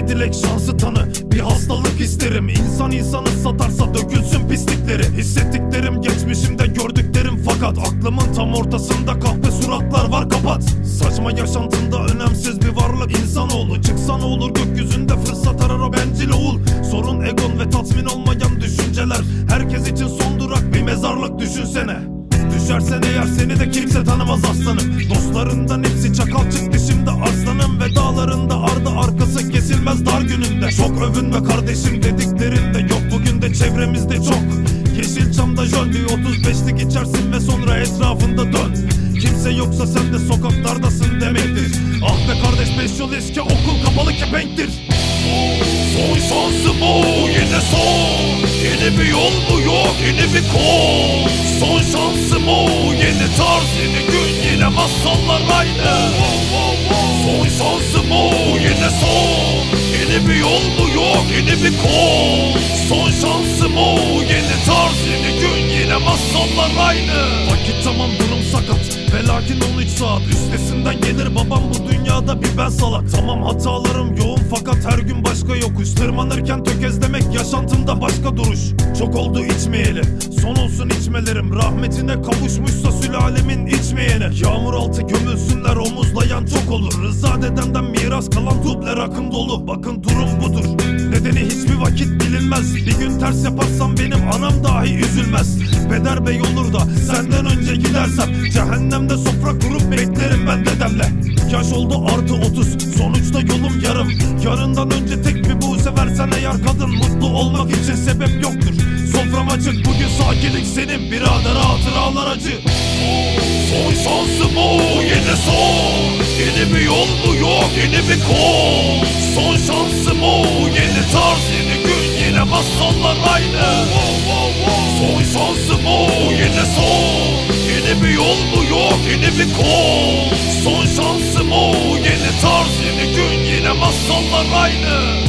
bir dilek şansı tanı, bir hastalık isterim. İnsan insanı satarsa dökülsün pislikleri. Hissettiklerim geçmişimde gördüklerim, fakat aklımın tam ortasında kahpe suratlar var, kapat. Saçma yaşantında önemsiz bir varlık insanoğlu. Çıksa ne olur gökyüzünde, fırsat arar o bencil oğul. Sorun egon ve tatmin olmayan düşünceler. Herkes için son durak bir mezarlık, düşünsene. Düşersen eğer seni de kimse tanımaz aslanım. Dostlarından hepsi çakal çıktı şimdi arslanım. Ve dağlarında ardı arkası kesilmez dar gününde. Çok övünme kardeşim dediklerinde yok, bugün de çevremizde çok. Yeşilçam'da jön bir 35'lik içersin ve sonra etrafında dön. Kimse yoksa sen de sokaklardasın demektir. Ah be kardeş, 5 yıl eski okul kapalı kepenktir. Son şansım o, yine son. Yeni bir yol mu yok, yeni bir kol. Son şansım o, yeni tarz, yeni gün, yine masallar aynı. Son şansım o, yine son. Yeni bir yol mu yok, yeni bir kol. Son şansım o, yeni tarz, yeni gün, yine masallar aynı. Vakit tamam, durum sakat ve lakin 13 saat üstesinden gelir babam, bu dünyada bir ben salak. Tamam hatalarım yoğun fakat her gün başka yokuş. Tırmanırken tökezlemek yaşantımda başka duruş. Çok oldu içmeyeli, son olsun içmelerim. Rahmetine kavuşmuşsa sülalemin içmeyene. Yağmur altı gömülsünler, omuzlayan çok olur. Rıza dedemden miras kalan duble rakım dolu. Bakın durum budur, nedeni hiçbir vakit bilinmez. Bir gün ters yaparsam benim anam dahi üzülmez. Peder bey olur da senden önce gidersem, cehennemde sofra kurup beklerim ben dedemle. Yaş oldu artı 30, sonuçta yolum yarım. Yarından önce tek bir buğse versen eğer kadın, mutlu olmak için sebep yoktur. Sofram açık, bugün sakinlik senin birader, hatıralar acı. Son şansım o, yine son. Yeni bir yol mu yok, yeni bir kol. Son şansım o, yeni tarz, yeni gün, yine masallar aynı. Son şansım o, yine son. Yeni bir yol mu yok, yeni bir kol. Son şansım o, yeni tarz, yeni gün, yine masallar aynı.